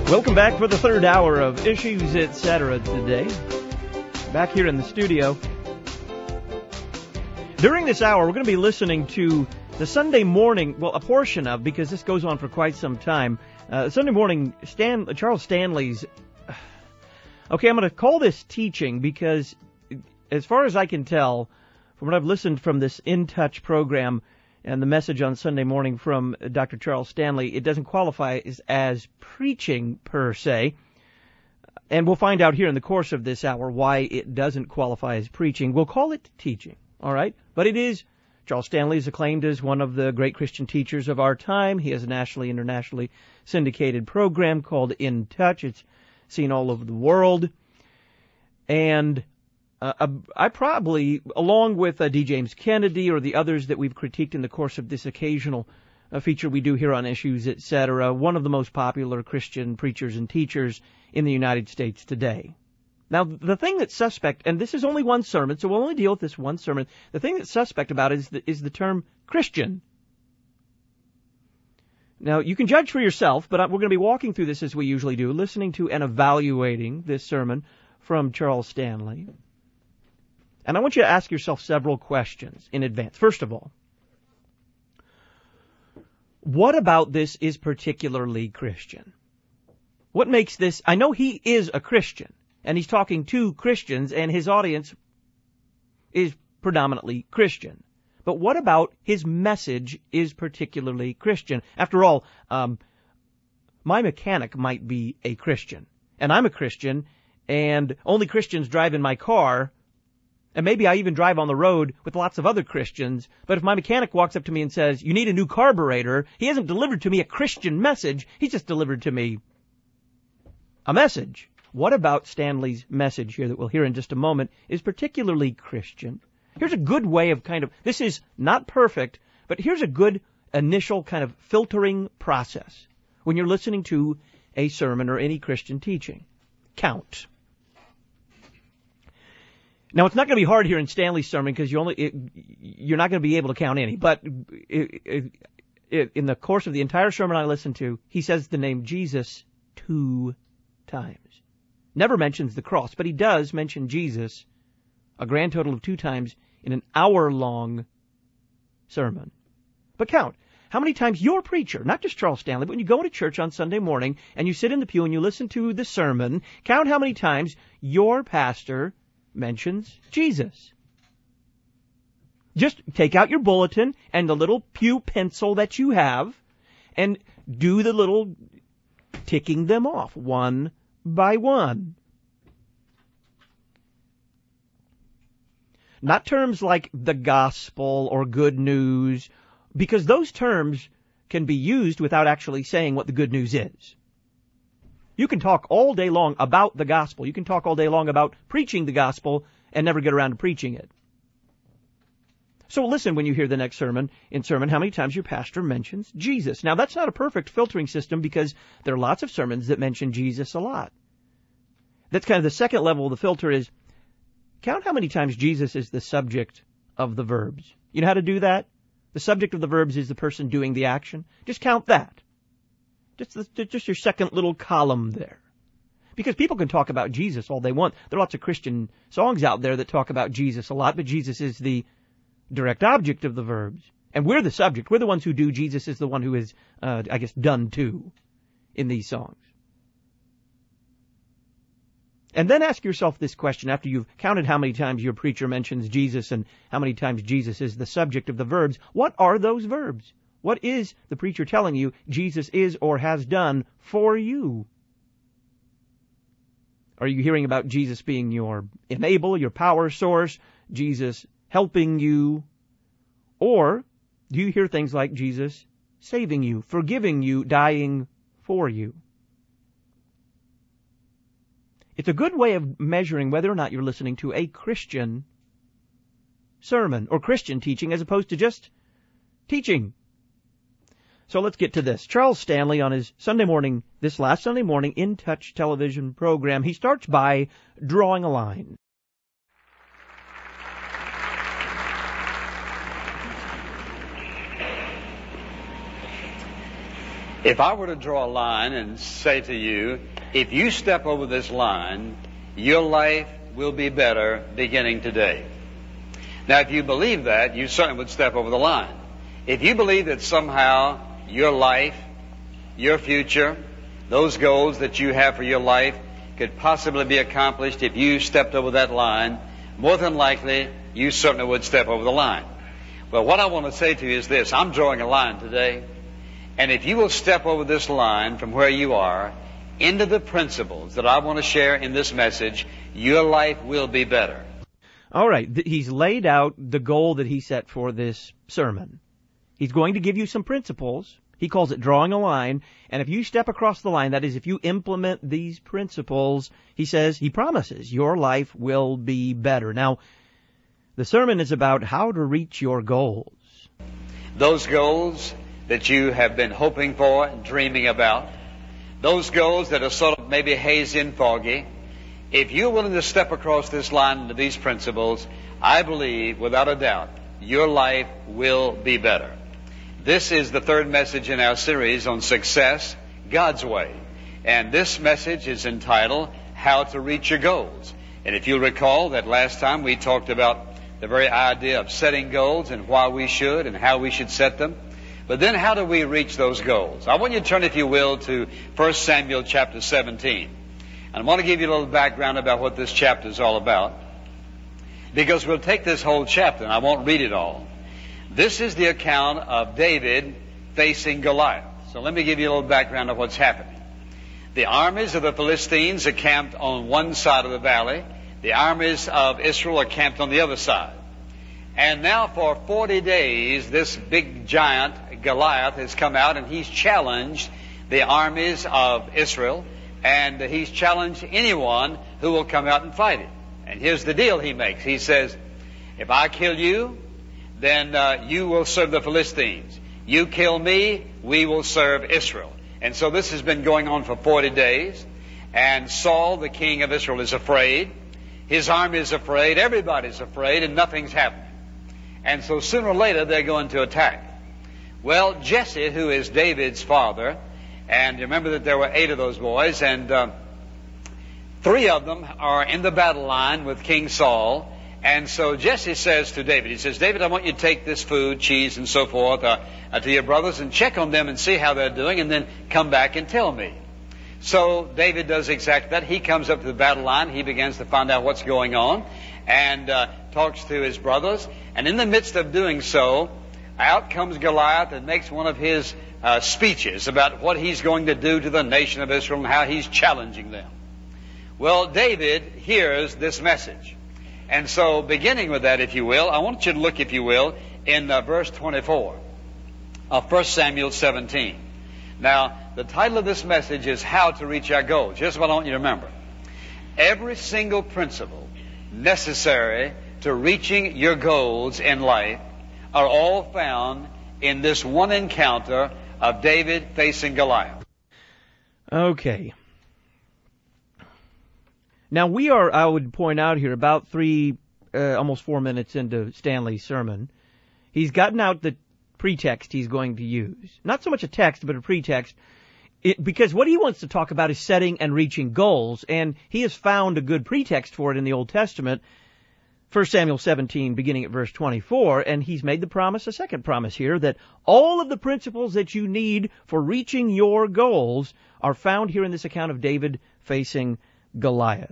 Welcome back for the third hour of Issues, Etc. today. Back here in the studio. During this hour, we're going to be listening to the Sunday morning, well, a portion of, because this goes on for quite some time, Sunday morning, Charles Stanley's, okay, I'm going to call this teaching because, as far as I can tell, from what I've listened from this In Touch program and the message on Sunday morning from Dr. Charles Stanley, it doesn't qualify as preaching per se. And we'll find out here in the course of this hour why it doesn't qualify as preaching. We'll call it teaching, all right? But it is, Charles Stanley is acclaimed as one of the great Christian teachers of our time. He has a nationally, internationally syndicated program called In Touch. It's seen all over the world. And I probably, along with D. James Kennedy or the others that we've critiqued in the course of this occasional feature we do here on Issues, Etc., one of the most popular Christian preachers and teachers in the United States today. Now, the thing that's suspect, and this is only one sermon, so we'll only deal with this one sermon. The thing that's suspect about it is the term Christian. Now, you can judge for yourself, but we're going to be walking through this as we usually do, listening to and evaluating this sermon from Charles Stanley. And I want you to ask yourself several questions in advance. First of all, what about this is particularly Christian? What makes this? I know he is a Christian, and he's talking to Christians, and his audience is predominantly Christian. But what about his message is particularly Christian? After all, my mechanic might be a Christian, and I'm a Christian, and only Christians drive in my car. And maybe I even drive on the road with lots of other Christians. But if my mechanic walks up to me and says, you need a new carburetor, he hasn't delivered to me a Christian message. He's just delivered to me a message. What about Stanley's message here that we'll hear in just a moment is particularly Christian? Here's a good way of this is not perfect, but here's a good initial kind of filtering process when you're listening to a sermon or any Christian teaching. Count. Now, it's not going to be hard here in Stanley's sermon because you're not going to be able to count any. But in the course of the entire sermon I listened to, he says the name Jesus 2 times. Never mentions the cross, but he does mention Jesus a grand total of 2 times in an hour-long sermon. But count. How many times your preacher, not just Charles Stanley, but when you go into church on Sunday morning and you sit in the pew and you listen to the sermon, count how many times your pastor mentions Jesus. Just take out your bulletin and the little pew pencil that you have and do the little ticking them off one by one. Not terms like the gospel or good news, because those terms can be used without actually saying what the good news is. You can talk all day long about the gospel. You can talk all day long about preaching the gospel and never get around to preaching it. So listen when you hear the next sermon, how many times your pastor mentions Jesus. Now, that's not a perfect filtering system because there are lots of sermons that mention Jesus a lot. That's kind of the second level of the filter is count how many times Jesus is the subject of the verbs. You know how to do that? The subject of the verbs is the person doing the action. Just count that. Just your second little column there. Because people can talk about Jesus all they want. There are lots of Christian songs out there that talk about Jesus a lot, but Jesus is the direct object of the verbs. And we're the subject. We're the ones who do. Jesus is the one who is, done to in these songs. And then ask yourself this question after you've counted how many times your preacher mentions Jesus and how many times Jesus is the subject of the verbs. What are those verbs? What is the preacher telling you Jesus is or has done for you? Are you hearing about Jesus being your enabler, your power source, Jesus helping you? Or do you hear things like Jesus saving you, forgiving you, dying for you? It's a good way of measuring whether or not you're listening to a Christian sermon or Christian teaching as opposed to just teaching. So let's get to this. Charles Stanley on his this last Sunday morning, In Touch television program, he starts by drawing a line. If I were to draw a line and say to you, if you step over this line, your life will be better beginning today. Now, if you believe that, you certainly would step over the line. If you believe that somehow your life, your future, those goals that you have for your life could possibly be accomplished if you stepped over that line, more than likely, you certainly would step over the line. Well, what I want to say to you is this. I'm drawing a line today. And if you will step over this line from where you are into the principles that I want to share in this message, your life will be better. All right. He's laid out the goal that he set for this sermon. He's going to give you some principles. He calls it drawing a line. And if you step across the line, that is, if you implement these principles, he says, he promises, your life will be better. Now, the sermon is about how to reach your goals. Those goals that you have been hoping for and dreaming about, those goals that are sort of maybe hazy and foggy, if you're willing to step across this line into these principles, I believe, without a doubt, your life will be better. This is the third message in our series on success, God's way. And this message is entitled, How to Reach Your Goals. And if you'll recall that last time we talked about the very idea of setting goals and why we should and how we should set them. But then how do we reach those goals? I want you to turn, if you will, to 1 Samuel chapter 17. And I want to give you a little background about what this chapter is all about. Because we'll take this whole chapter, and I won't read it all. This is the account of David facing Goliath. So let me give you a little background of what's happening. The armies of the Philistines are camped on one side of the valley. The armies of Israel are camped on the other side. And now for 40 days, this big giant, Goliath, has come out and he's challenged the armies of Israel, and he's challenged anyone who will come out and fight him. And here's the deal he makes. He says, if I kill you, then you will serve the Philistines. You kill me, we will serve Israel. And so this has been going on for 40 days. And Saul, the king of Israel, is afraid. His army is afraid. Everybody's afraid, and nothing's happening. And so sooner or later, they're going to attack. Well, Jesse, who is David's father, and remember that there were 8 of those boys, and 3 of them are in the battle line with King Saul. And so Jesse says to David, he says, David, I want you to take this food, cheese, and so forth, to your brothers and check on them and see how they're doing, and then come back and tell me. So David does exactly that. He comes up to the battle line. He begins to find out what's going on and talks to his brothers. And in the midst of doing so, out comes Goliath and makes one of his speeches about what he's going to do to the nation of Israel and how he's challenging them. Well, David hears this message. And so beginning with that, if you will, I want you to look, if you will, in verse 24 of 1 Samuel 17. Now, the title of this message is How to Reach Our Goals. Here's what I want you to remember. Every single principle necessary to reaching your goals in life are all found in this one encounter of David facing Goliath. Okay. Now we are, I would point out here, about almost 4 minutes into Stanley's sermon. He's gotten out the pretext he's going to use. Not so much a text, but a pretext. Because what he wants to talk about is setting and reaching goals, and he has found a good pretext for it in the Old Testament, 1 Samuel 17, beginning at verse 24, and he's made the promise, a second promise here, that all of the principles that you need for reaching your goals are found here in this account of David facing Goliath.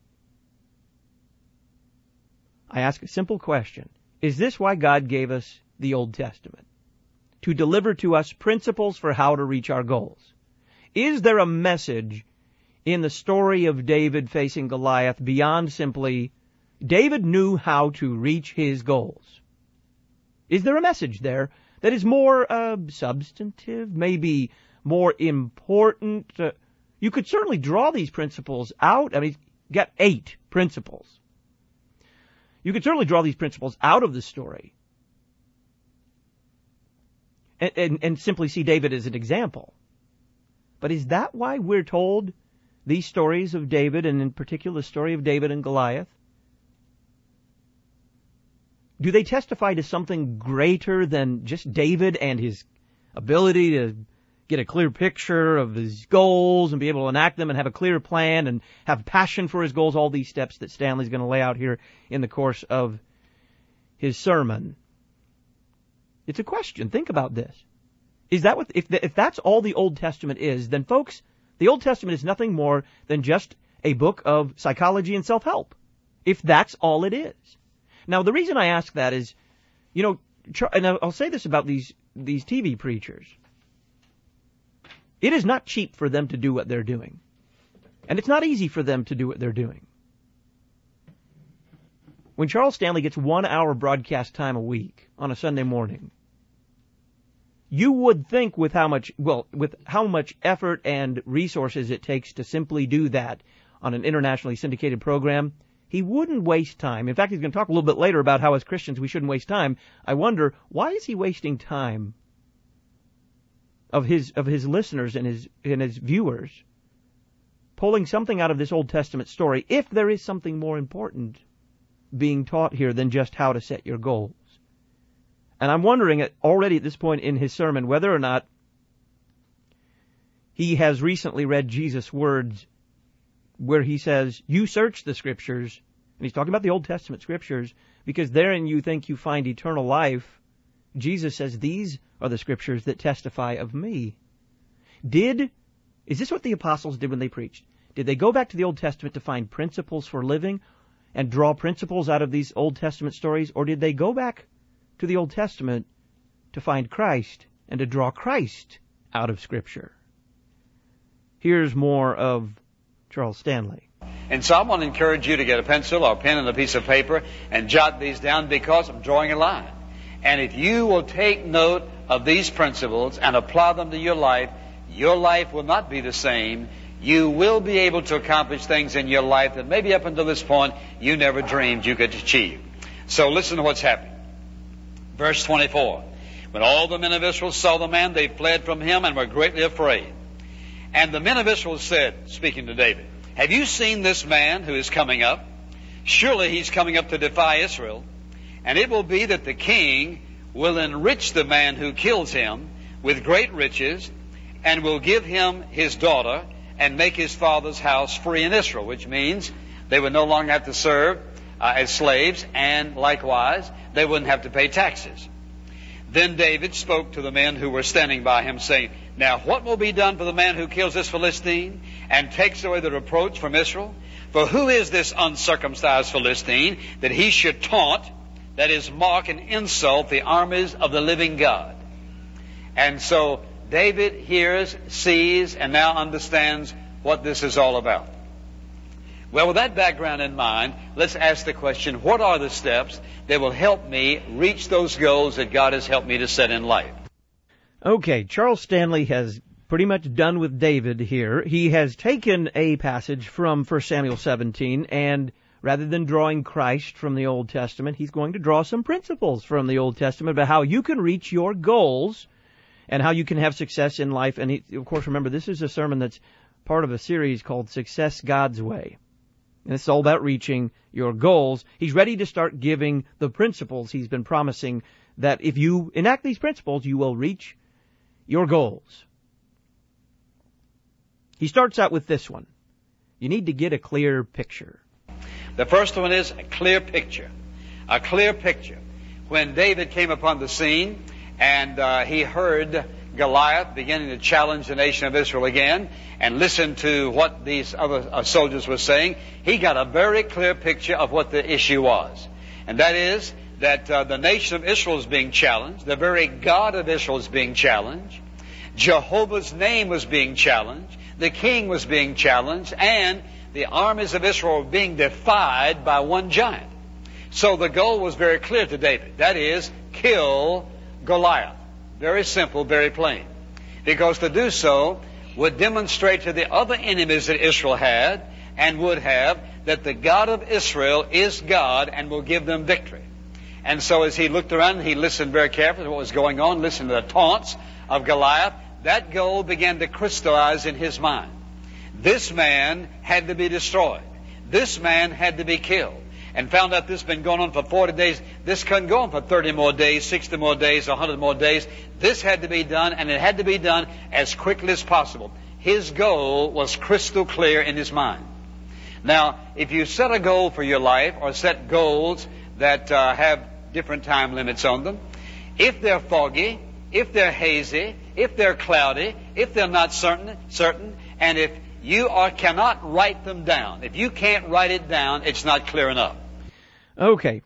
I ask a simple question. Is this why God gave us the Old Testament? To deliver to us principles for how to reach our goals. Is there a message in the story of David facing Goliath beyond simply David knew how to reach his goals? Is there a message there that is more substantive, maybe more important? You could certainly draw these principles out. I mean, got 8 principles. You could certainly draw these principles out of the story and simply see David as an example. But is that why we're told these stories of David, and in particular the story of David and Goliath? Do they testify to something greater than just David and his ability to get a clear picture of his goals and be able to enact them and have a clear plan and have passion for his goals, all these steps that Stanley's going to lay out here in the course of his sermon. It's a question. Think about this. Is that what, if that's all the Old Testament is, then folks, the Old Testament is nothing more than just a book of psychology and self-help. If that's all it is. Now, the reason I ask that is, you know, and I'll say this about these TV preachers. It is not cheap for them to do what they're doing. And it's not easy for them to do what they're doing. When Charles Stanley gets 1 hour broadcast time a week on a Sunday morning, you would think with how much effort and resources it takes to simply do that on an internationally syndicated program, he wouldn't waste time. In fact, he's going to talk a little bit later about how as Christians we shouldn't waste time. I wonder, why is he wasting time of his listeners and his viewers pulling something out of this Old Testament story if there is something more important being taught here than just how to set your goals? And I'm wondering already at this point in his sermon whether or not he has recently read Jesus' words where he says, you search the Scriptures, and he's talking about the Old Testament Scriptures, because therein you think you find eternal life. Jesus says, these are the Scriptures that testify of me. Is this what the apostles did when they preached? Did they go back to the Old Testament to find principles for living and draw principles out of these Old Testament stories? Or did they go back to the Old Testament to find Christ and to draw Christ out of Scripture? Here's more of Charles Stanley. And so I want to encourage you to get a pencil or a pen and a piece of paper and jot these down, because I'm drawing a line. And if you will take note of these principles and apply them to your life will not be the same. You will be able to accomplish things in your life that maybe up until this point you never dreamed you could achieve. So listen to what's happening. Verse 24. When all the men of Israel saw the man, they fled from him and were greatly afraid. And the men of Israel said, speaking to David, have you seen this man who is coming up? Surely he's coming up to defy Israel. And it will be that the king will enrich the man who kills him with great riches, and will give him his daughter, and make his father's house free in Israel, which means they would no longer have to serve as slaves, and likewise they wouldn't have to pay taxes. Then David spoke to the men who were standing by him, saying, now what will be done for the man who kills this Philistine and takes away the reproach from Israel? For who is this uncircumcised Philistine that he should taunt, that is, mock and insult the armies of the living God? And so David hears, sees, and now understands what this is all about. Well, with that background in mind, let's ask the question, what are the steps that will help me reach those goals that God has helped me to set in life? Okay, Charles Stanley has pretty much done with David here. He has taken a passage from 1 Samuel 17, and rather than drawing Christ from the Old Testament, he's going to draw some principles from the Old Testament about how you can reach your goals and how you can have success in life. And of course, remember, this is a sermon that's part of a series called Success God's Way. And it's all about reaching your goals. He's ready to start giving the principles he's been promising that if you enact these principles, you will reach your goals. He starts out with this one. You need to get a clear picture. The first one is a clear picture. A clear picture. When David came upon the scene and he heard Goliath beginning to challenge the nation of Israel again and listened to what these other soldiers were saying, he got a very clear picture of what the issue was. And that is that the nation of Israel is being challenged. The very God of Israel is being challenged. Jehovah's name was being challenged. The king was being challenged. And the armies of Israel were being defied by one giant. So the goal was very clear to David. That is, kill Goliath. Very simple, very plain. Because to do so would demonstrate to the other enemies that Israel had and would have that the God of Israel is God and will give them victory. And so as he looked around, he listened very carefully to what was going on, listened to the taunts of Goliath. That goal began to crystallize in his mind. This man had to be destroyed. This man had to be killed. and found out this has been going on for 40 days. This couldn't go on for 30 more days, 60 more days, 100 more days. This had to be done, and it had to be done as quickly as possible. His goal was crystal clear in his mind. Now, if you set a goal for your life, or set goals that have different time limits on them, if they're foggy, if they're hazy, if they're cloudy, if they're not certain, and if you cannot write them down, if you can't write it down, it's not clear enough. Okay.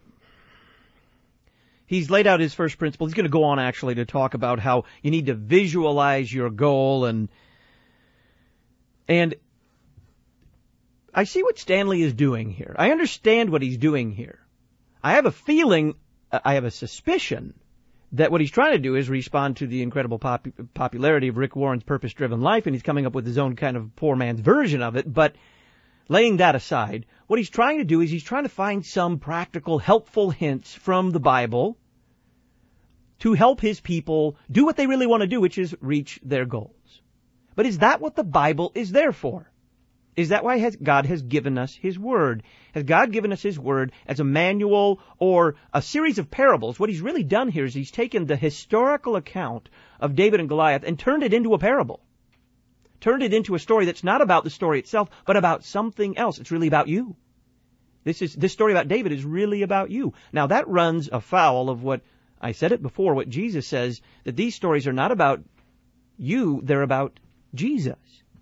He's laid out his first principle. He's going to go on actually to talk about how you need to visualize your goal, and I see what Stanley is doing here. I understand what he's doing here. I have a feeling, I have a suspicion that what he's trying to do is respond to the incredible popularity of Rick Warren's Purpose-Driven Life, and he's coming up with his own kind of poor man's version of it. But laying that aside, what he's trying to do is he's trying to find some practical, helpful hints from the Bible to help his people do what they really want to do, which is reach their goals. But is that what the Bible is there for? Is that why God has given us His Word? Has God given us His Word as a manual or a series of parables? What He's really done here is He's taken the historical account of David and Goliath and turned it into a parable. Turned it into a story that's not about the story itself, but about something else. It's really about you. This story about David is really about you. Now that runs afoul of what, I said it before, what Jesus says, that these stories are not about you, they're about Jesus.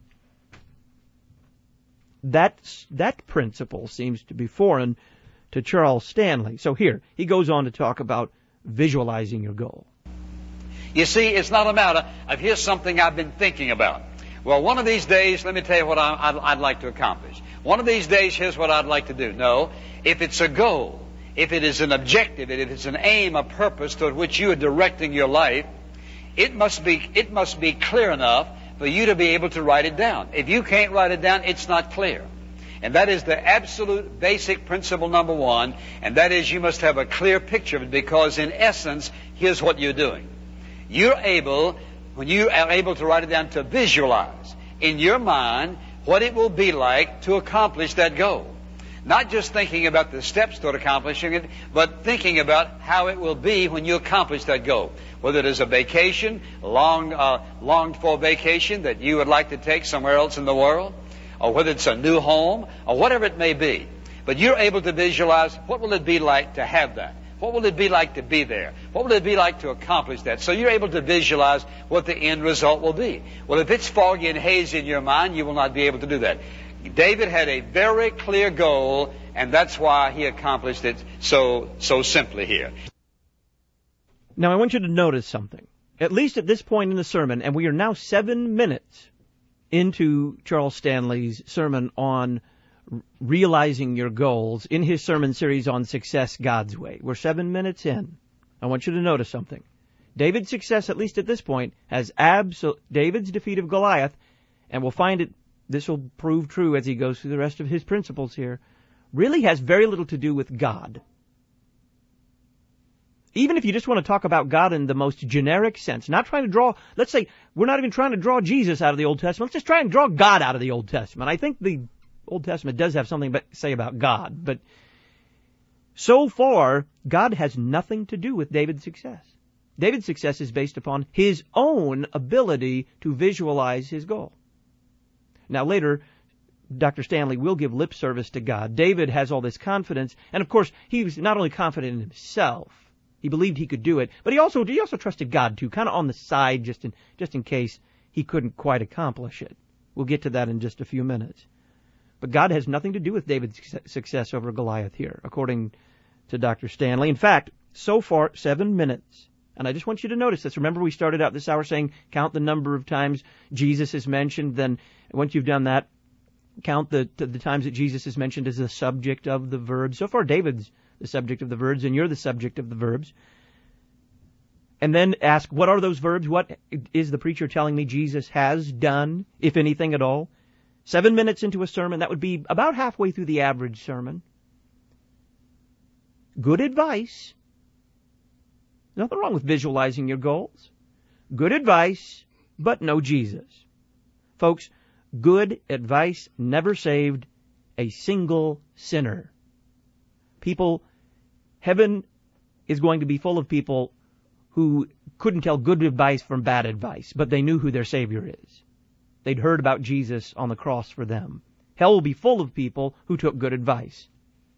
That principle seems to be foreign to Charles Stanley. So here, he goes on to talk about visualizing your goal. You see, it's not a matter of here's something I've been thinking about. Well, one of these days, let me tell you what I'd like to accomplish. One of these days, here's what I'd like to do. No, if it's a goal, if it is an objective, if it's an aim, a purpose toward which you are directing your life, it must be clear enough for you to be able to write it down. If you can't write it down, it's not clear. And that is the absolute basic principle number one, and that is you must have a clear picture of it, because in essence, here's what you're doing. When you are able to write it down, to visualize in your mind what it will be like to accomplish that goal. Not just thinking about the steps toward accomplishing it, but thinking about how it will be when you accomplish that goal. Whether it is a vacation, longed for vacation that you would like to take somewhere else in the world, or whether it's a new home, or whatever it may be. But you're able to visualize what will it be like to have that. What will it be like to be there? What will it be like to accomplish that? So you're able to visualize what the end result will be. Well, if it's foggy and hazy in your mind, you will not be able to do that. David had a very clear goal, and that's why he accomplished it so simply here. Now, I want you to notice something. At least at this point in the sermon, and we are now 7 minutes into Charles Stanley's sermon on realizing your goals in his sermon series on Success God's Way. We're 7 minutes in. I want you to notice something. David's success, at least at this point, has David's defeat of Goliath, and we'll find it, this will prove true as he goes through the rest of his principles here, really has very little to do with God. Even if you just want to talk about God in the most generic sense, not trying to draw, let's say, we're not even trying to draw Jesus out of the Old Testament, let's just try and draw God out of the Old Testament. I think the Old Testament does have something to say about God, but so far, God has nothing to do with David's success. David's success is based upon his own ability to visualize his goal. Now later, Dr. Stanley will give lip service to God. David has all this confidence, and of course, he was not only confident in himself, he believed he could do it, but he also trusted God too, kind of on the side, just in case he couldn't quite accomplish it. We'll get to that in just a few minutes. But God has nothing to do with David's success over Goliath here, according to Dr. Stanley. In fact, so far, 7 minutes. And I just want you to notice this. Remember, we started out this hour saying, count the number of times Jesus is mentioned. Then, once you've done that, count the times that Jesus is mentioned as the subject of the verbs. So far, David's the subject of the verbs, and you're the subject of the verbs. And then ask, what are those verbs? What is the preacher telling me Jesus has done, if anything at all? 7 minutes into a sermon, that would be about halfway through the average sermon. Good advice. Nothing wrong with visualizing your goals. Good advice, but no Jesus. Folks, good advice never saved a single sinner. Heaven is going to be full of people who couldn't tell good advice from bad advice, but they knew who their Savior is. They'd heard about Jesus on the cross for them. Hell will be full of people who took good advice,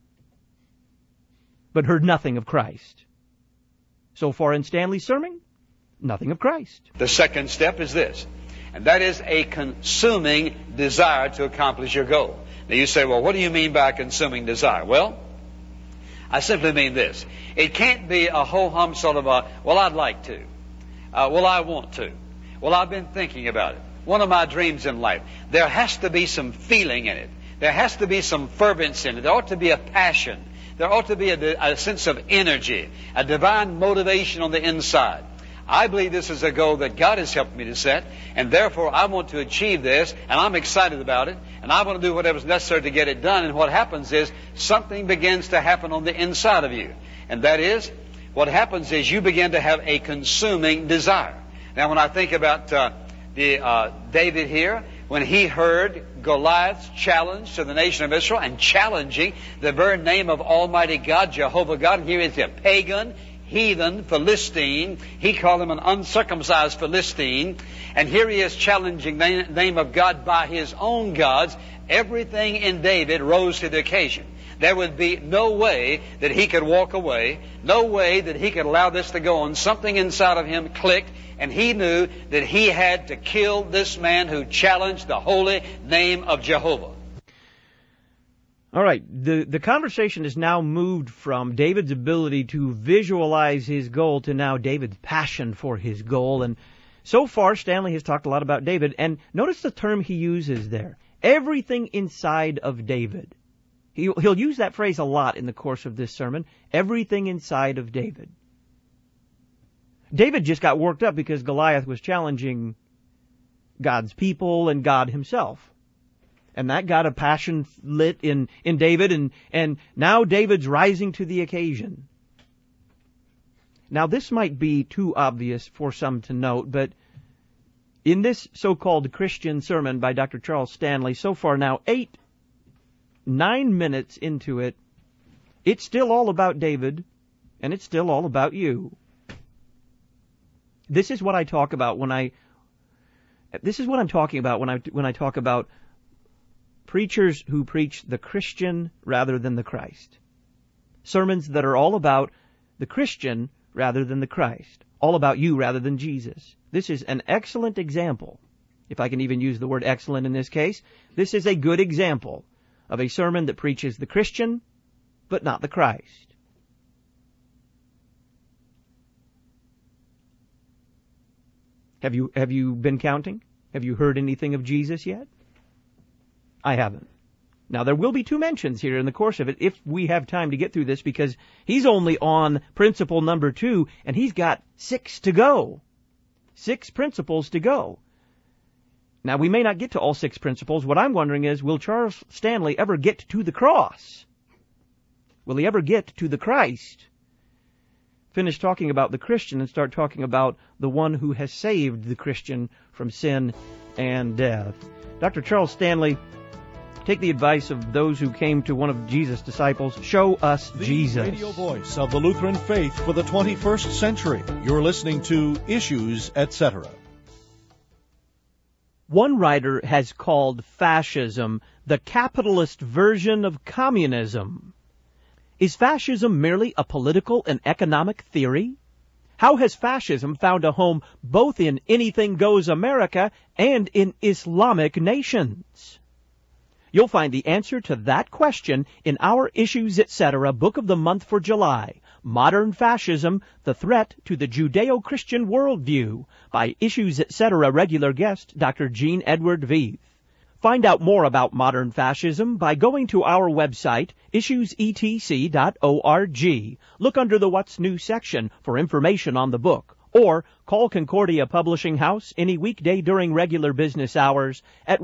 but heard nothing of Christ. So far in Stanley's sermon, nothing of Christ. The second step is this, and that is a consuming desire to accomplish your goal. Now you say, well, what do you mean by a consuming desire? Well, I simply mean this. It can't be a ho-hum sort of a, well, I'd like to. Well, I want to. Well, I've been thinking about it. One of my dreams in life. There has to be some feeling in it. There has to be some fervency in it. There ought to be a passion. There ought to be a sense of energy, a divine motivation on the inside. I believe this is a goal that God has helped me to set, and therefore I want to achieve this, and I'm excited about it, and I want to do whatever's necessary to get it done. And what happens is something begins to happen on the inside of you. And that is, what happens is you begin to have a consuming desire. Now, when I think about David here, when he heard Goliath's challenge to the nation of Israel and challenging the very name of Almighty God, Jehovah God, and here is a pagan, heathen Philistine. He called him an uncircumcised Philistine. And here he is challenging the name of God by his own gods. Everything in David rose to the occasion. There would be no way that he could walk away, no way that he could allow this to go on. Something inside of him clicked, and he knew that he had to kill this man who challenged the holy name of Jehovah. All right, the conversation has now moved from David's ability to visualize his goal to now David's passion for his goal. And so far, Stanley has talked a lot about David. And notice the term he uses there. Everything inside of David. He'll use that phrase a lot in the course of this sermon. Everything inside of David. David just got worked up because Goliath was challenging God's people and God himself. And that got a passion lit in David, and now David's rising to the occasion. Now this might be too obvious for some to note, but in this so-called Christian sermon by Dr. Charles Stanley, so far now 9 minutes into it, it's still all about David, and it's still all about you. This is what I talk about when I talk about preachers who preach the Christian rather than the Christ. Sermons that are all about the Christian rather than the Christ. All about you rather than Jesus. This is an excellent example. If I can even use the word excellent in this case, this is a good example of a sermon that preaches the Christian, but not the Christ. Have you been counting? Have you heard anything of Jesus yet? I haven't. Now, there will be 2 mentions here in the course of it if we have time to get through this, because he's only on principle number 2, and he's got 6 to go. 6 principles to go. Now, we may not get to all 6 principles. What I'm wondering is, will Charles Stanley ever get to the cross? Will he ever get to the Christ? Finish talking about the Christian and start talking about the one who has saved the Christian from sin and death. Dr. Charles Stanley, take the advice of those who came to one of Jesus' disciples. Show us Jesus. The radio voice of the Lutheran faith for the 21st century. You're listening to Issues, Etc. One writer has called fascism the capitalist version of communism. Is fascism merely a political and economic theory? How has fascism found a home both in Anything Goes America and in Islamic nations? You'll find the answer to that question in our Issues Etc. Book of the Month for July, Modern Fascism, The Threat to the Judeo-Christian Worldview, by Issues Etc. regular guest Dr. Gene Edward Veith. Find out more about modern fascism by going to our website, issuesetc.org. Look under the What's New section for information on the book, or call Concordia Publishing House any weekday during regular business hours at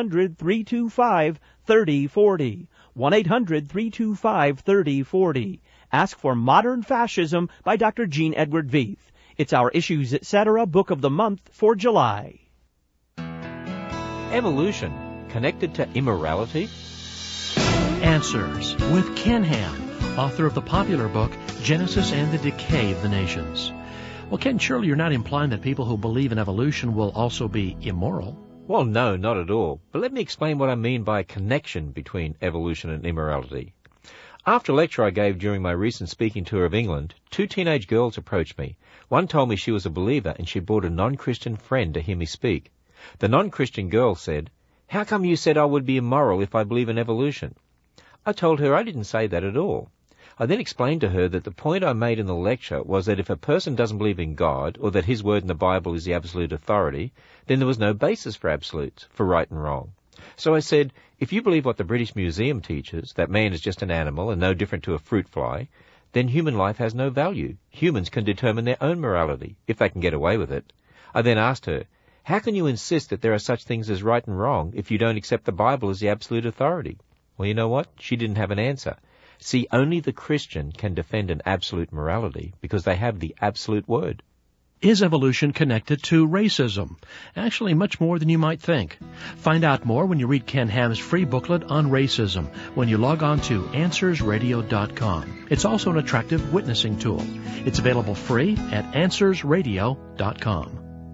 1-800-325-3040. 1-800-325-3040. Ask for Modern Fascism by Dr. Gene Edward Veith. It's our Issues Etc. Book of the Month for July. Evolution connected to immorality? Answers with Ken Ham author of the popular book, Genesis and the Decay of the Nations. Well, Ken, surely you're not implying that people who believe in evolution will also be immoral? Well, no, not at all. But let me explain what I mean by a connection between evolution and immorality. After a lecture I gave during my recent speaking tour of England, 2 teenage girls approached me. One told me she was a believer and she brought a non-Christian friend to hear me speak. The non-Christian girl said, "How come you said I would be immoral if I believe in evolution?" I told her I didn't say that at all. I then explained to her that the point I made in the lecture was that if a person doesn't believe in God, or that his word in the Bible is the absolute authority, then there was no basis for absolutes, for right and wrong. So I said, if you believe what the British Museum teaches, that man is just an animal and no different to a fruit fly, then human life has no value. Humans can determine their own morality, if they can get away with it. I then asked her, how can you insist that there are such things as right and wrong if you don't accept the Bible as the absolute authority? Well, you know what? She didn't have an answer. See, only the Christian can defend an absolute morality because they have the absolute word. Is evolution connected to racism? Actually, much more than you might think. Find out more when you read Ken Ham's free booklet on racism when you log on to AnswersRadio.com. It's also an attractive witnessing tool. It's available free at AnswersRadio.com.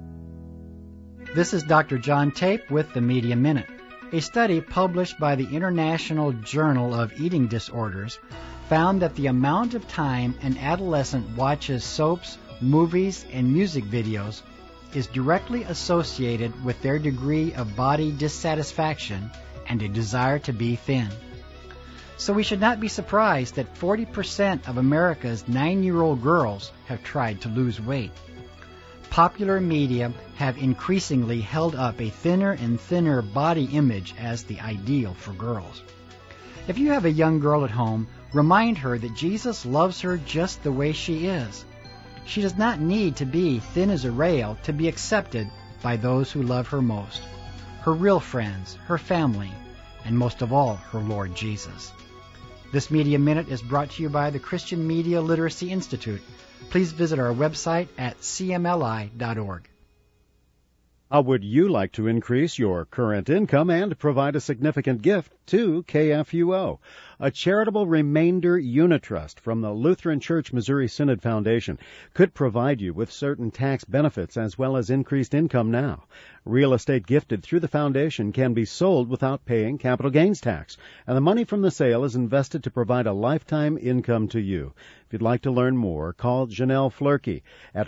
This is Dr. John Tape with the Media Minute. A study published by the International Journal of Eating Disorders found that the amount of time an adolescent watches soaps, movies, and music videos is directly associated with their degree of body dissatisfaction and a desire to be thin. So we should not be surprised that 40% of America's 9-year-old girls have tried to lose weight. Popular media have increasingly held up a thinner and thinner body image as the ideal for girls. If you have a young girl at home, remind her that Jesus loves her just the way she is. She does not need to be thin as a rail to be accepted by those who love her most, her real friends, her family, and most of all, her Lord Jesus. This Media Minute is brought to you by the Christian Media Literacy Institute. Please visit our website at cmli.org. How would you like to increase your current income and provide a significant gift to KFUO? A charitable remainder unit trust from the Lutheran Church Missouri Synod Foundation could provide you with certain tax benefits as well as increased income now. Real estate gifted through the foundation can be sold without paying capital gains tax, and the money from the sale is invested to provide a lifetime income to you. If you'd like to learn more, call Janelle Flerke at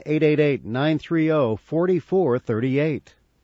1-888-930-4438.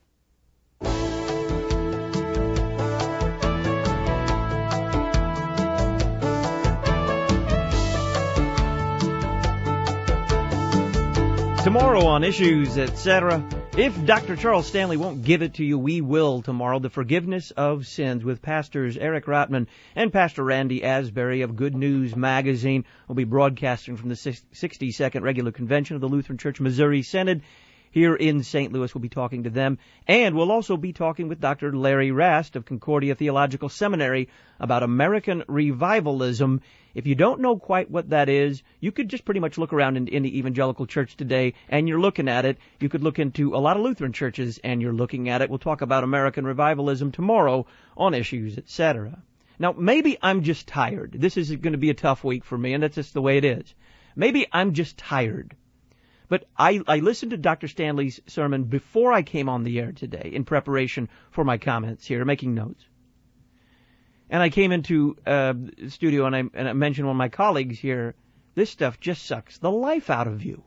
Tomorrow on Issues, etc. If Dr. Charles Stanley won't give it to you, we will tomorrow. The Forgiveness of Sins with Pastors Eric Rotman and Pastor Randy Asbury of Good News Magazine. Will be broadcasting from the 62nd Regular Convention of the Lutheran Church Missouri Synod here in St. Louis. We'll be talking to them. And we'll also be talking with Dr. Larry Rast of Concordia Theological Seminary about American revivalism. If you don't know quite what that is, you could just pretty much look around in the evangelical church today, and you're looking at it. You could look into a lot of Lutheran churches, and you're looking at it. We'll talk about American revivalism tomorrow on Issues, etc. Now, maybe I'm just tired. This is going to be a tough week for me, and that's just the way it is. Maybe I'm just tired. But I listened to Dr. Stanley's sermon before I came on the air today in preparation for my comments here, making notes. And I came into the studio and I mentioned one of my colleagues here, this stuff just sucks the life out of you.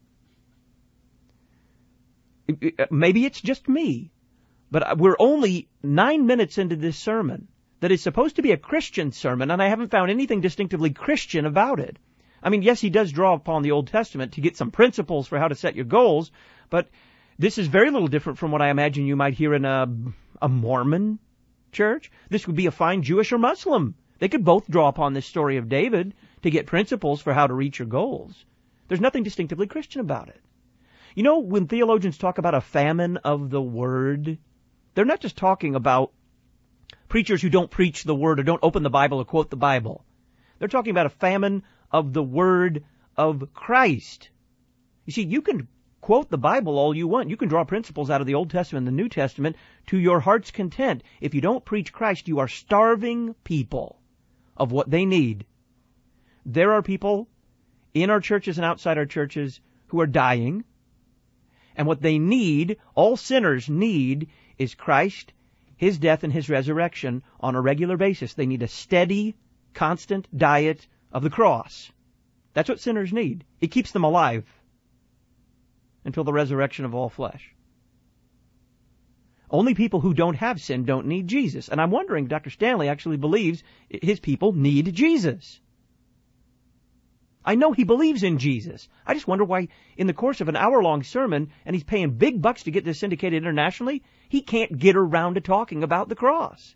Maybe it's just me, but we're only 9 minutes into this sermon that is supposed to be a Christian sermon, and I haven't found anything distinctively Christian about it. I mean, yes, he does draw upon the Old Testament to get some principles for how to set your goals, but this is very little different from what I imagine you might hear in a Mormon church. This would be a fine Jewish or Muslim. They could both draw upon this story of David to get principles for how to reach your goals. There's nothing distinctively Christian about it. You know, when theologians talk about a famine of the Word, they're not just talking about preachers who don't preach the Word or don't open the Bible or quote the Bible. They're talking about a famine of the Word of Christ. You see, you can quote the Bible all you want. You can draw principles out of the Old Testament and the New Testament to your heart's content. If you don't preach Christ, you are starving people of what they need. there are people in our churches and outside our churches who are dying. And what they need, all sinners need, is Christ, His death, and His resurrection on a regular basis. They need a steady, constant diet of the cross. That's what sinners need. It keeps them alive until the resurrection of all flesh. Only people who don't have sin don't need Jesus. And I'm wondering, Dr. Stanley actually believes his people need Jesus. I know he believes in Jesus. I just wonder why, in the course of an hour-long sermon, and he's paying big bucks to get this syndicated internationally, he can't get around to talking about the cross.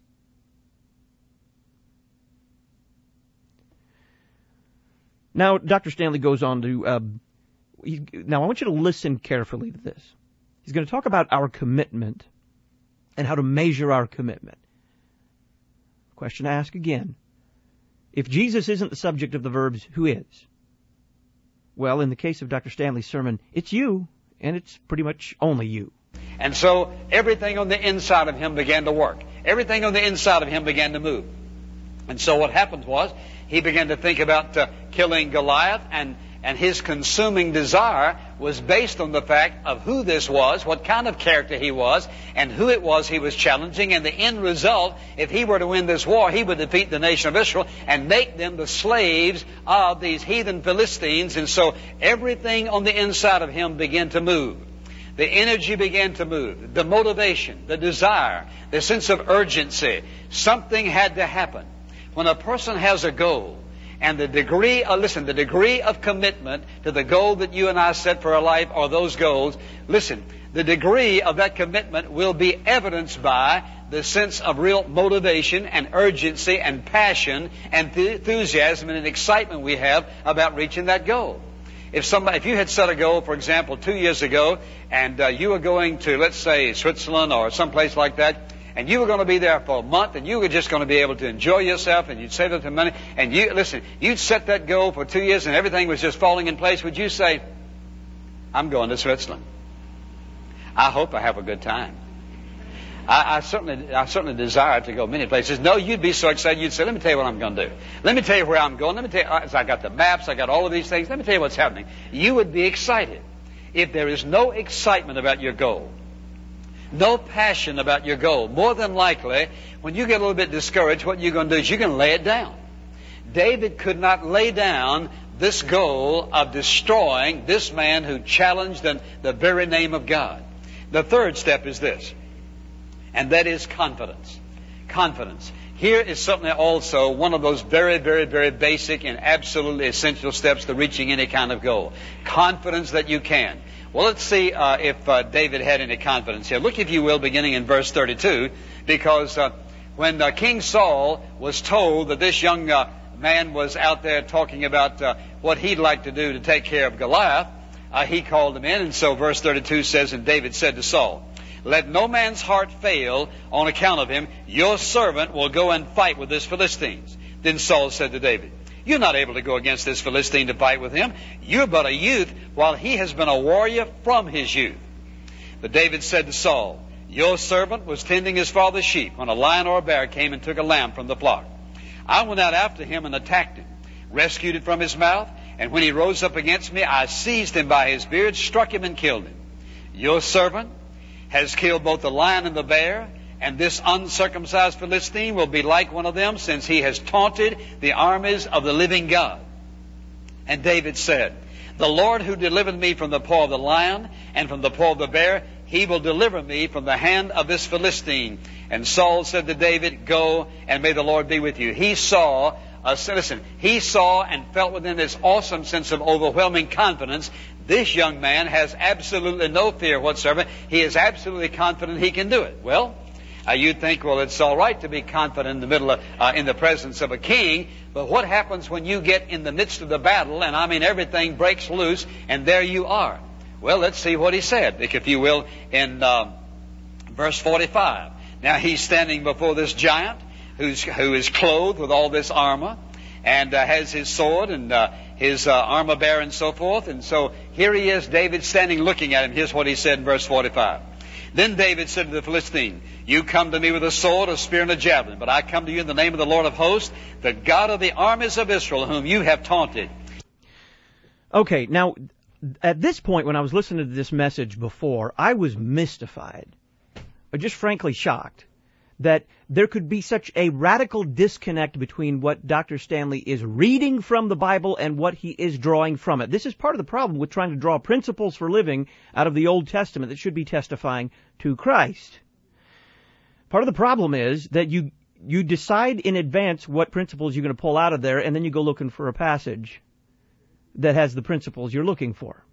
Now, Dr. Stanley goes on to, now I want you to listen carefully to this. He's going to talk about our commitment and how to measure our commitment. Question to ask again. If Jesus isn't the subject of the verbs, who is? Well, in the case of Dr. Stanley's sermon, it's you, and it's pretty much only you. And so everything on the inside of him began to work. Everything on the inside of him began to move. And so what happened was he began to think about killing Goliath, and his consuming desire was based on the fact of who this was, what kind of character he was, and who it was he was challenging. And the end result, if he were to win this war, he would defeat the nation of Israel and make them the slaves of these heathen Philistines. And so everything on the inside of him began to move. The energy began to move, the motivation, the desire, the sense of urgency. Something had to happen. When a person has a goal, and the degree of commitment to the goal that you and I set for our life, or those goals, listen, the degree of that commitment will be evidenced by the sense of real motivation and urgency and passion and enthusiasm and excitement we have about reaching that goal. If you had set a goal, for example, 2 years ago, and you were going to, let's say, Switzerland or someplace like that, and you were going to be there for a month, and you were just going to be able to enjoy yourself, and you'd save up the money, and you'd set that goal for 2 years, and everything was just falling in place, would you say, I'm going to Switzerland. I hope I have a good time. I certainly desire to go many places. No, you'd be so excited, you'd say, let me tell you what I'm going to do. Let me tell you where I'm going. Let me tell you, I got the maps, I got all of these things. Let me tell you what's happening. You would be excited. If there is no excitement about your goal, no passion about your goal, more than likely, when you get a little bit discouraged, what you're going to do is you're going to lay it down. David could not lay down this goal of destroying this man who challenged the very name of God. The third step is this, and that is confidence. Confidence. Here is certainly also one of those very, very, very basic and absolutely essential steps to reaching any kind of goal. Confidence that you can. Well, let's see if David had any confidence here. Look, if you will, beginning in verse 32, because when King Saul was told that this young man was out there talking about what he'd like to do to take care of Goliath, he called him in. And so verse 32 says, and David said to Saul, let no man's heart fail on account of him. Your servant will go and fight with this Philistines. Then Saul said to David, you're not able to go against this Philistine to fight with him. You're but a youth, while he has been a warrior from his youth. But David said to Saul, your servant was tending his father's sheep when a lion or a bear came and took a lamb from the flock. I went out after him and attacked him, rescued it from his mouth, and when he rose up against me, I seized him by his beard, struck him, and killed him. Your servant has killed both the lion and the bear, and this uncircumcised Philistine will be like one of them, since he has taunted the armies of the living God. And David said, the Lord who delivered me from the paw of the lion and from the paw of the bear, he will deliver me from the hand of this Philistine. And Saul said to David, go, and may the Lord be with you. He saw and felt within this awesome sense of overwhelming confidence. This young man has absolutely no fear whatsoever. He is absolutely confident he can do it. Well, you'd think, well, it's all right to be confident in the presence of a king, but what happens when you get in the midst of the battle, and everything breaks loose, and there you are? Well, let's see what he said, if you will, in verse 45. Now he's standing before this giant who is clothed with all this armor, and has his sword and his armor bearer and so forth. And so here he is, David, standing looking at him. Here's what he said in verse 45. Then David said to the Philistine, you come to me with a sword, a spear, and a javelin, but I come to you in the name of the Lord of hosts, the God of the armies of Israel, whom you have taunted. Okay, now, at this point when I was listening to this message before, I was mystified, or just frankly shocked, that there could be such a radical disconnect between what Dr. Stanley is reading from the Bible and what he is drawing from it. This is part of the problem with trying to draw principles for living out of the Old Testament that should be testifying to Christ. Part of the problem is that you decide in advance what principles you're going to pull out of there, and then you go looking for a passage that has the principles you're looking for.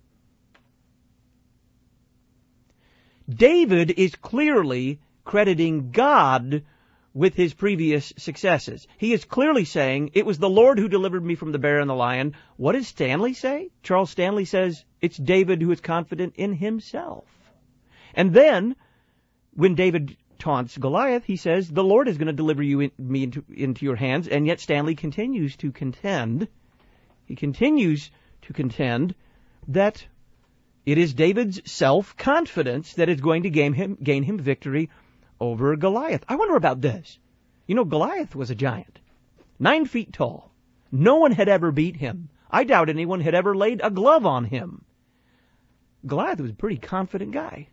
David is clearly crediting God with his previous successes. He is clearly saying, it was the Lord who delivered me from the bear and the lion. What does Stanley say? Charles Stanley says, it's David who is confident in himself. And then, when David taunts Goliath, he says, the Lord is going to deliver me into your hands, and yet Stanley continues to contend. He continues to contend that it is David's self-confidence that is going to gain him victory over Goliath. I wonder about this. You know, Goliath was a giant, 9 feet tall. No one had ever beat him. I doubt anyone had ever laid a glove on him. Goliath was a pretty confident guy.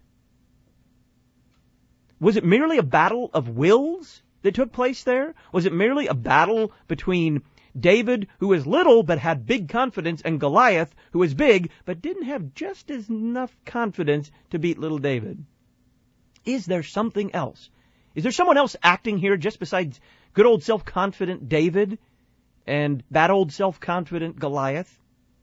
Was it merely a battle of wills that took place there? Was it merely a battle between David, who was little but had big confidence, and Goliath, who was big but didn't have just enough confidence to beat little David? Is there something else? Is there someone else acting here just besides good old self-confident David and bad old self-confident Goliath?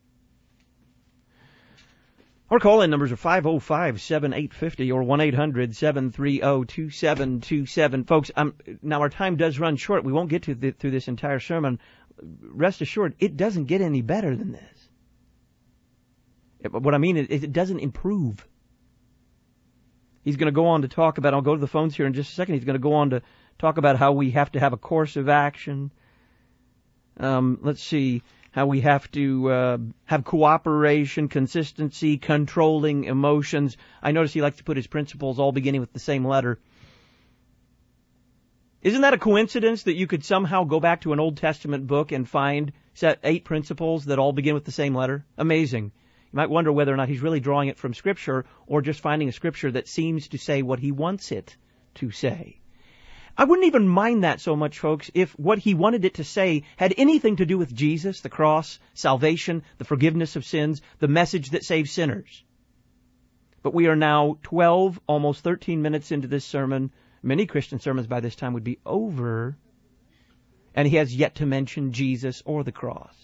Our call-in numbers are 505-7850 or 1-800-730-2727. Folks, now our time does run short. We won't get through this entire sermon. Rest assured, it doesn't get any better than this. What I mean is it doesn't improve. He's going to go on to talk about, I'll go to the phones here in just a second, he's going to go on to talk about how we have to have a course of action. Let's see, how we have to have cooperation, consistency, controlling emotions. I notice he likes to put his principles all beginning with the same letter. Isn't that a coincidence that you could somehow go back to an Old Testament book and find 8 principles that all begin with the same letter? Amazing. You might wonder whether or not he's really drawing it from Scripture or just finding a Scripture that seems to say what he wants it to say. I wouldn't even mind that so much, folks, if what he wanted it to say had anything to do with Jesus, the cross, salvation, the forgiveness of sins, the message that saves sinners. But we are now 12, almost 13 minutes into this sermon. Many Christian sermons by this time would be over, and he has yet to mention Jesus or the cross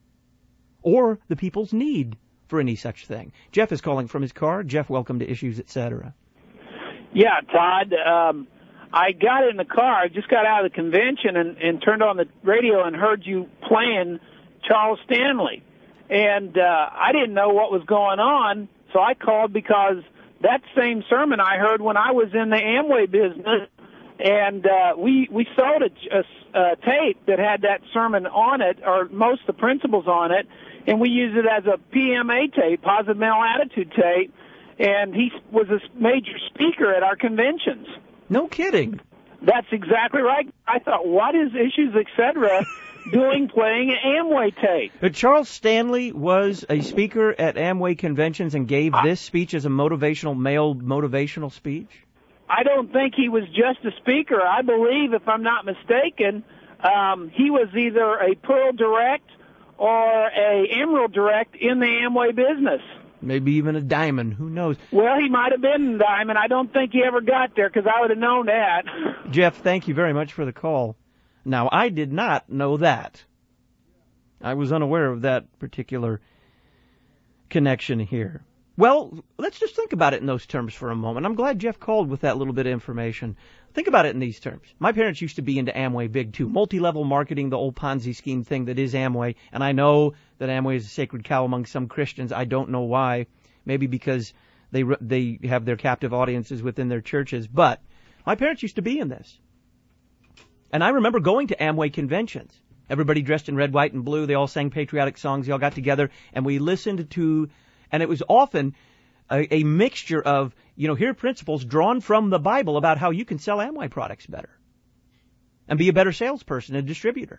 or the people's need for any such thing. Jeff is calling from his car. Jeff, welcome to Issues, Etc. Yeah, Todd. I got in the car, just got out of the convention and turned on the radio and heard you playing Charles Stanley. And I didn't know what was going on, so I called because that same sermon I heard when I was in the Amway business, and we sold a tape that had that sermon on it, or most of the principles on it, and we used it as a PMA tape, positive mental attitude tape, and he was a major speaker at our conventions. No kidding. That's exactly right. I thought, what is Issues, Etc. doing playing an Amway tape? Charles Stanley was a speaker at Amway conventions and gave this speech as a male motivational speech? I don't think he was just a speaker. I believe, if I'm not mistaken, he was either a Pearl Direct or a Emerald Direct in the Amway business. Maybe even a diamond. Who knows? Well, he might have been a diamond. I don't think he ever got there because I would have known that. Jeff, thank you very much for the call. Now, I did not know that. I was unaware of that particular connection here. Well, let's just think about it in those terms for a moment. I'm glad Jeff called with that little bit of information. Think about it in these terms. My parents used to be into Amway big, too. Multi-level marketing, the old Ponzi scheme thing that is Amway. And I know that Amway is a sacred cow among some Christians. I don't know why. Maybe because they have their captive audiences within their churches. But my parents used to be in this. And I remember going to Amway conventions. Everybody dressed in red, white, and blue. They all sang patriotic songs. They all got together. And we listened to, and it was often a mixture of here are principles drawn from the Bible about how you can sell Amway products better and be a better salesperson and distributor.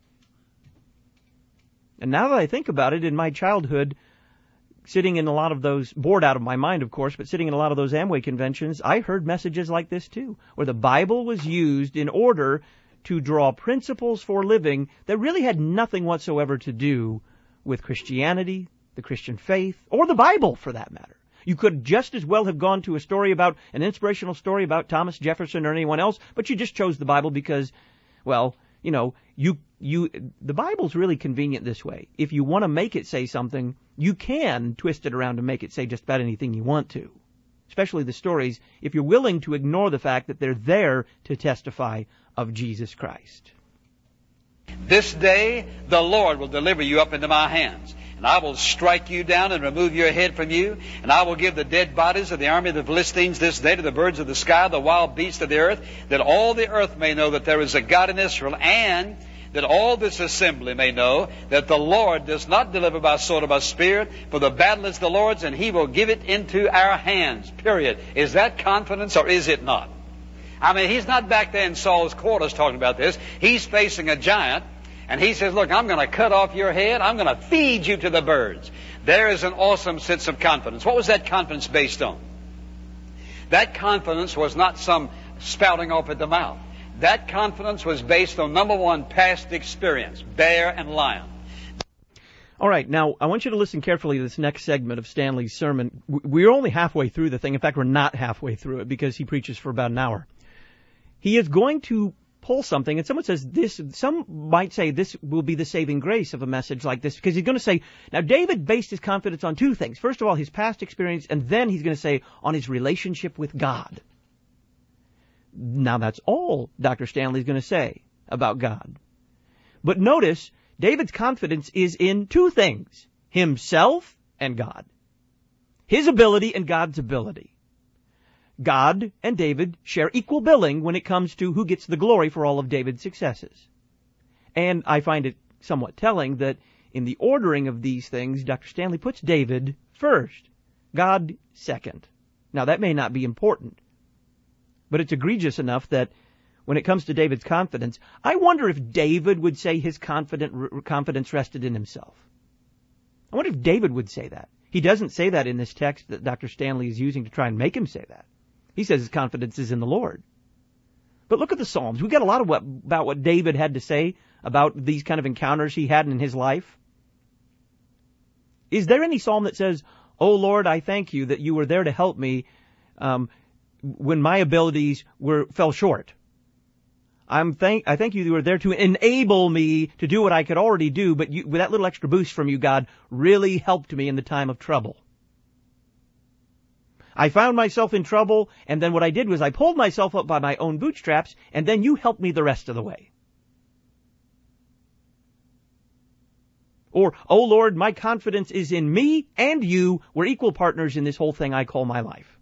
And now that I think about it, in my childhood, sitting in a lot of those, bored out of my mind, of course, but sitting in a lot of those Amway conventions, I heard messages like this too, where the Bible was used in order to draw principles for living that really had nothing whatsoever to do with Christianity, the Christian faith, or the Bible for that matter. You could just as well have gone to a story about, an inspirational story about Thomas Jefferson or anyone else, but you just chose the Bible because, well, the Bible's really convenient this way. If you want to make it say something, you can twist it around to make it say just about anything you want to. Especially the stories, if you're willing to ignore the fact that they're there to testify of Jesus Christ. This day the Lord will deliver you up into my hands, and I will strike you down and remove your head from you, and I will give the dead bodies of the army of the Philistines this day to the birds of the sky, the wild beasts of the earth, that all the earth may know that there is a God in Israel, and that all this assembly may know that the Lord does not deliver by sword or by spear, for the battle is the Lord's, and He will give it into our hands. Period. Is that confidence or is it not? I mean, he's not back there in Saul's quarters talking about this. He's facing a giant, and he says, look, I'm going to cut off your head. I'm going to feed you to the birds. There is an awesome sense of confidence. What was that confidence based on? That confidence was not some spouting off at the mouth. That confidence was based on, number one, past experience, bear and lion. All right, now I want you to listen carefully to this next segment of Stanley's sermon. We're only halfway through the thing. In fact, we're not halfway through it because he preaches for about an hour. He is going to pull something, and someone says this, some might say this will be the saving grace of a message like this, because he's going to say, now David based his confidence on two things. First of all, his past experience, and then he's going to say on his relationship with God. Now that's all Dr. Stanley's going to say about God. But notice, David's confidence is in two things, himself and God. His ability and God's ability. God and David share equal billing when it comes to who gets the glory for all of David's successes. And I find it somewhat telling that in the ordering of these things, Dr. Stanley puts David first, God second. Now that may not be important, but it's egregious enough that when it comes to David's confidence, I wonder if David would say his confidence rested in himself. I wonder if David would say that. He doesn't say that in this text that Dr. Stanley is using to try and make him say that. He says his confidence is in the Lord. But look at the Psalms. We got a lot of about what David had to say about these kind of encounters he had in his life. Is there any psalm that says, "Oh Lord, I thank you that you were there to help me when my abilities fell short. I thank you were there to enable me to do what I could already do, but with that little extra boost from you, God, really helped me in the time of trouble. I found myself in trouble, and then what I did was I pulled myself up by my own bootstraps, and then you helped me the rest of the way." Or, "Oh Lord, my confidence is in me and you. We're equal partners in this whole thing I call my life."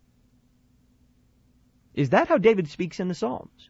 Is that how David speaks in the Psalms?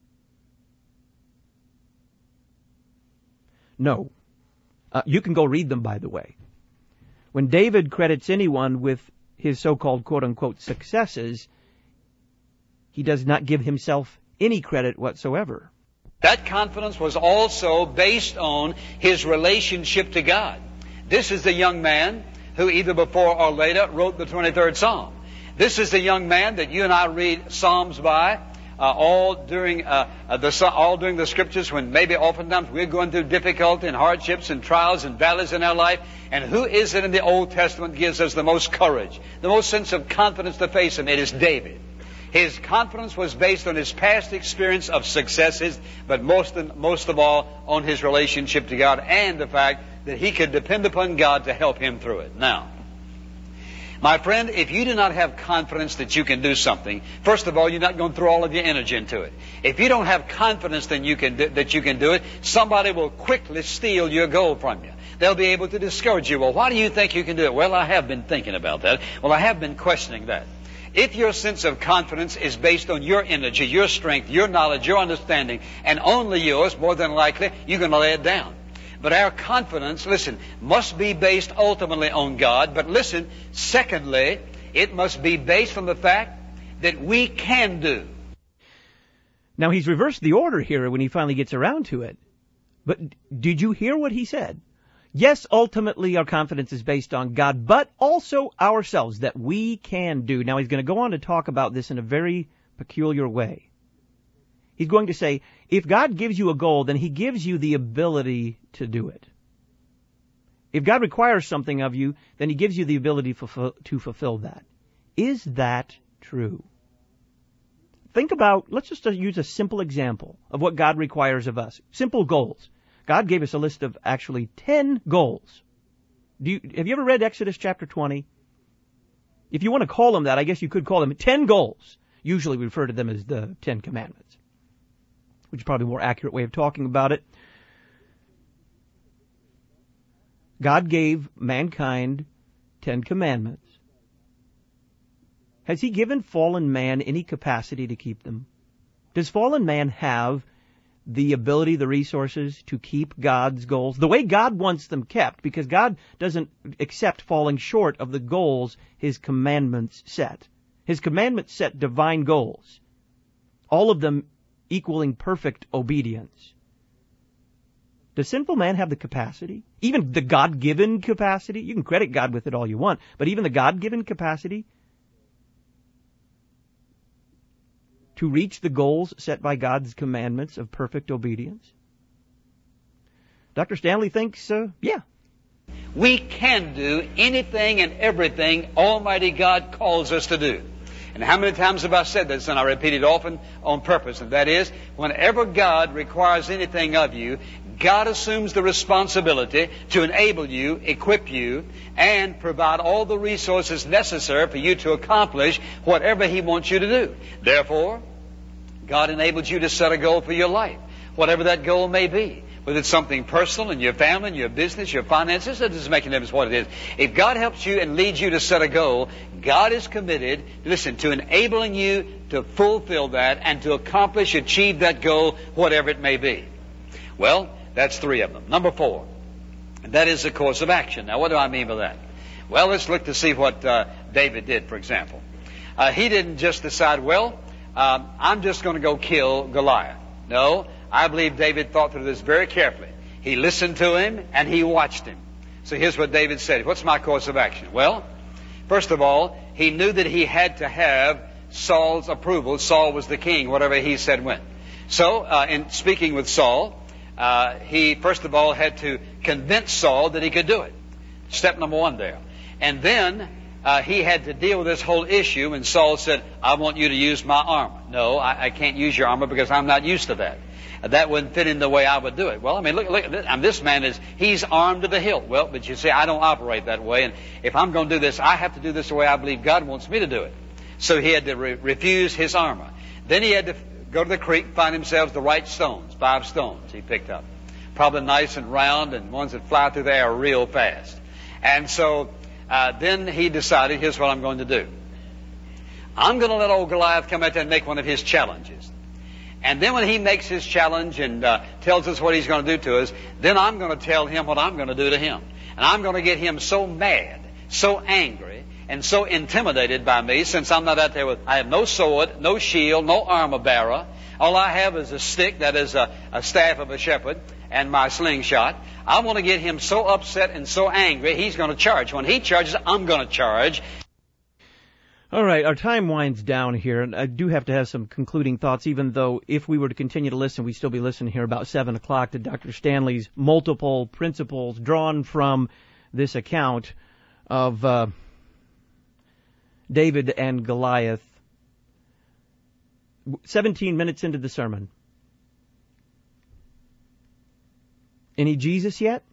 No. You can go read them, by the way. When David credits anyone with his so-called quote-unquote successes, he does not give himself any credit whatsoever. That confidence was also based on his relationship to God. This is the young man who either before or later wrote the 23rd Psalm. This is the young man that you and I read Psalms by all during the Scriptures, when maybe oftentimes we're going through difficulty and hardships and trials and valleys in our life. And who is it in the Old Testament gives us the most courage, the most sense of confidence to face him? It is David. His confidence was based on his past experience of successes, but most of all on his relationship to God and the fact that he could depend upon God to help him through it. Now, my friend, if you do not have confidence that you can do something, first of all, you're not going to throw all of your energy into it. If you don't have confidence that you can do it, somebody will quickly steal your goal from you. They'll be able to discourage you. Well, why do you think you can do it? Well, I have been thinking about that. Well, I have been questioning that. If your sense of confidence is based on your energy, your strength, your knowledge, your understanding, and only yours, more than likely, you're going to lay it down. But our confidence, listen, must be based ultimately on God. But listen, secondly, It must be based on the fact that we can do. Now, he's reversed the order here when he finally gets around to it. But did you hear what he said? Yes, ultimately our confidence is based on God, but also ourselves, that we can do. Now, he's going to go on to talk about this in a very peculiar way. He's going to say, if God gives you a goal, then he gives you the ability to do it. If God requires something of you, then he gives you the ability to fulfill that. Is that true? Think about, let's just use a simple example of what God requires of us. Simple goals. God gave us a list of actually 10 goals. Have you ever read Exodus chapter 20? If you want to call them that, I guess you could call them 10 goals. Usually we refer to them as the 10 Commandments, which is probably a more accurate way of talking about it. God gave mankind 10 commandments. Has he given fallen man any capacity to keep them? Does fallen man have the ability, the resources to keep God's goals the way God wants them kept? Because God doesn't accept falling short of the goals his commandments set. His commandments set divine goals, all of them equaling perfect obedience. Does sinful man have the capacity, even the God-given capacity? You can credit God with it all you want, but even the God-given capacity to reach the goals set by God's commandments of perfect obedience? Dr. Stanley thinks, yeah. We can do anything and everything Almighty God calls us to do. And how many times have I said this, and I repeat it often on purpose, and that is, whenever God requires anything of you, God assumes the responsibility to enable you, equip you, and provide all the resources necessary for you to accomplish whatever he wants you to do. Therefore, God enables you to set a goal for your life, whatever that goal may be. Whether it's something personal in your family, in your business, your finances, it doesn't make any difference what it is. If God helps you and leads you to set a goal, God is committed, listen, to enabling you to fulfill that and to accomplish, achieve that goal, whatever it may be. Well, that's 3 of them. Number 4, and that is the course of action. Now, what do I mean by that? Well, let's look to see what David did, for example. He didn't just decide, I'm just going to go kill Goliath. No, I believe David thought through this very carefully. He listened to him and he watched him. So here's what David said. What's my course of action? Well, first of all, he knew that he had to have Saul's approval. Saul was the king. Whatever he said went. So, in speaking with Saul, he first of all had to convince Saul that he could do it. Step number 1 there. And then he had to deal with this whole issue, and Saul said, I want you to use my armor. No, I can't use your armor because I'm not used to that. That wouldn't fit in the way I would do it. Well, I mean, look, this man he's armed to the hilt. Well, but you see, I don't operate that way, and if I'm going to do this, I have to do this the way I believe God wants me to do it. So he had to refuse his armor. Then he had to go to the creek, find himself the right stones, 5 stones he picked up. Probably nice and round, and ones that fly through the air real fast. And so then he decided, here's what I'm going to do. I'm going to let old Goliath come out there and make one of his challenges. And then when he makes his challenge and tells us what he's going to do to us, then I'm going to tell him what I'm going to do to him. And I'm going to get him so mad, so angry, and so intimidated by me, since I'm not out there I have no sword, no shield, no armor bearer. All I have is a stick, that is a staff of a shepherd, and my slingshot. I want to get him so upset and so angry, he's going to charge. When he charges, I'm going to charge. All right, our time winds down here, and I do have to have some concluding thoughts, even though if we were to continue to listen, we'd still be listening here about 7 o'clock to Dr. Stanley's multiple principles drawn from this account of David and Goliath. 17 minutes into the sermon. Any Jesus yet?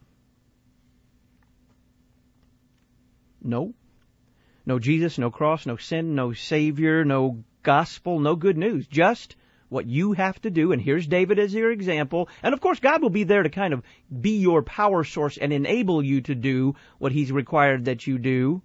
No. No Jesus, no cross, no sin, no Savior, no gospel, no good news. Just what you have to do. And here's David as your example. And of course, God will be there to kind of be your power source and enable you to do what He's required that you do.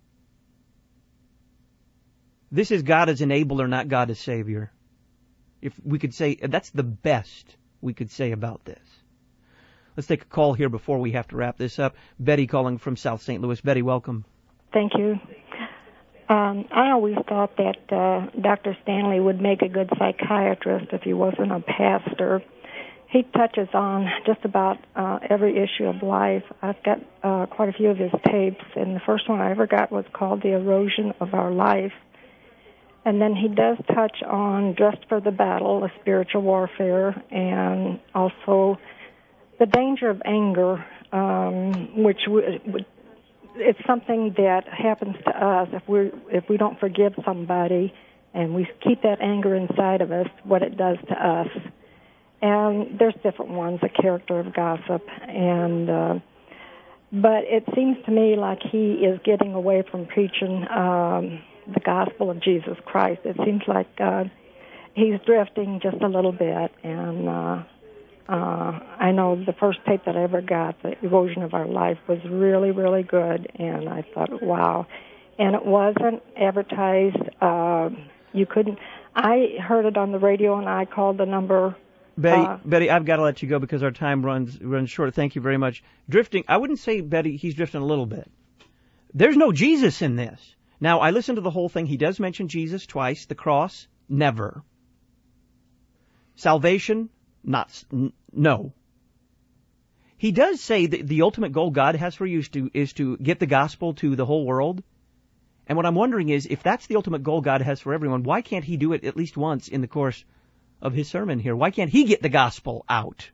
This is God as enabler, not God as Savior. If we could say, that's the best we could say about this. Let's take a call here before we have to wrap this up. Betty calling from South St. Louis. Betty, welcome. Thank you. I always thought that Dr. Stanley would make a good psychiatrist if he wasn't a pastor. He touches on just about every issue of life. I've got quite a few of his tapes, and the first one I ever got was called The Erosion of Our Life. And then he does touch on Dressed for the Battle, a spiritual warfare, and also the danger of anger, which it's something that happens to us if we don't forgive somebody and we keep that anger inside of us, what it does to us. And there's different ones, the character of gossip, and but it seems to me like he is getting away from preaching the gospel of Jesus Christ. It seems like he's drifting just a little bit, and I know the first tape that I ever got, The Erosion of Our Life, was really, really good, and I thought, wow. And it wasn't advertised. You couldn't. I heard it on the radio, and I called the number. Betty, I've got to let you go because our time runs short. Thank you very much. Drifting, I wouldn't say, Betty, he's drifting a little bit. There's no Jesus in this. Now, I listened to the whole thing. He does mention Jesus twice. The cross, never. Salvation, no. He does say that the ultimate goal God has for you is to get the gospel to the whole world. And what I'm wondering is, if that's the ultimate goal God has for everyone, why can't he do it at least once in the course of his sermon here? Why can't he get the gospel out?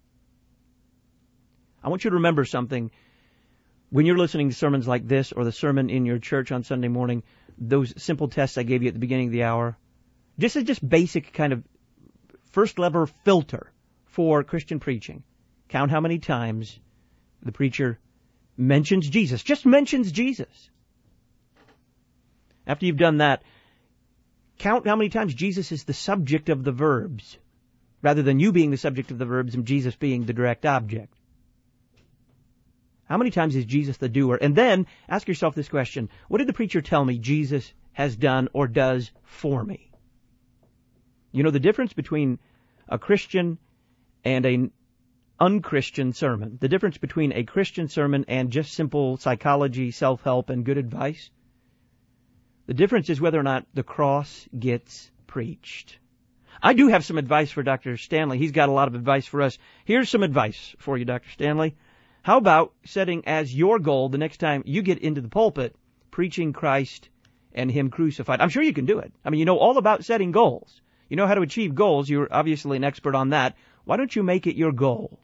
I want you to remember something. When you're listening to sermons like this or the sermon in your church on Sunday morning, those simple tests I gave you at the beginning of the hour, this is just basic kind of first level filter for Christian preaching. Count how many times the preacher mentions Jesus, just mentions Jesus. After you've done that, count how many times Jesus is the subject of the verbs, rather than you being the subject of the verbs and Jesus being the direct object. How many times is Jesus the doer? And then ask yourself this question: what did the preacher tell me Jesus has done or does for me? You know the difference between a Christian and an unchristian sermon, the difference between a Christian sermon and just simple psychology, self-help, and good advice? The difference is whether or not the cross gets preached. I do have some advice for Dr. Stanley. He's got a lot of advice for us. Here's some advice for you, Dr. Stanley. How about setting as your goal the next time you get into the pulpit, preaching Christ and Him crucified? I'm sure you can do it. I mean, you know all about setting goals. You know how to achieve goals. You're obviously an expert on that. Why don't you make it your goal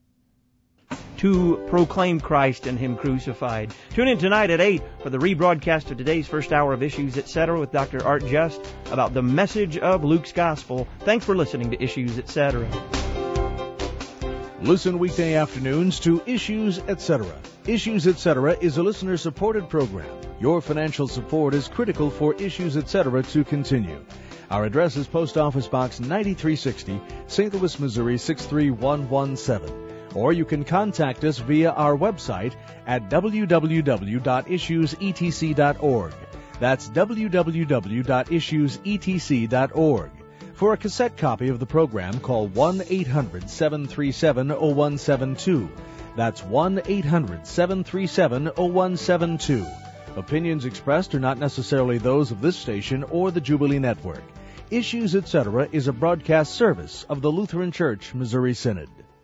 to proclaim Christ and Him crucified? Tune in tonight at 8 for the rebroadcast of today's first hour of Issues, Etc. with Dr. Art Just about the message of Luke's Gospel. Thanks for listening to Issues, Etc. Listen weekday afternoons to Issues, Etc. Issues, Etc. is a listener-supported program. Your financial support is critical for Issues, Etc. to continue. Our address is Post Office Box 9360, St. Louis, Missouri 63117. Or you can contact us via our website at www.issuesetc.org. That's www.issuesetc.org. For a cassette copy of the program, call 1-800-737-0172. That's 1-800-737-0172. Opinions expressed are not necessarily those of this station or the Jubilee Network. Issues, Etc. is a broadcast service of the Lutheran Church Missouri Synod.